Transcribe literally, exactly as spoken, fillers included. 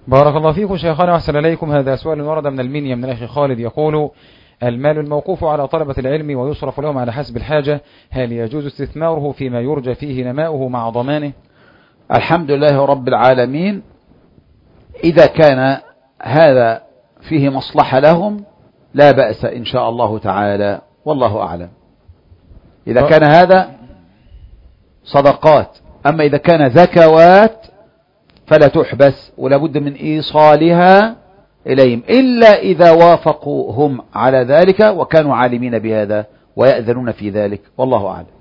بارك الله فيكم شيخنا وأحسن إليكم. هذا سؤال ورد من المنيا من الأخ خالد يقول: المال الموقوف على طلبة العلم ويصرف لهم على حسب الحاجة، هل يجوز استثماره فيما يرجى فيه نماؤه مع ضمانه؟ الحمد لله رب العالمين. إذا كان هذا فيه مصلحة لهم لا بأس إن شاء الله تعالى، والله أعلم. إذا كان هذا صدقات. أما إذا كان زكوات فلا تحبس ولا بد من إيصالها إليهم، إلا إذا وافقوا هم على ذلك وكانوا عالمين بهذا ويأذنون في ذلك، والله أعلم.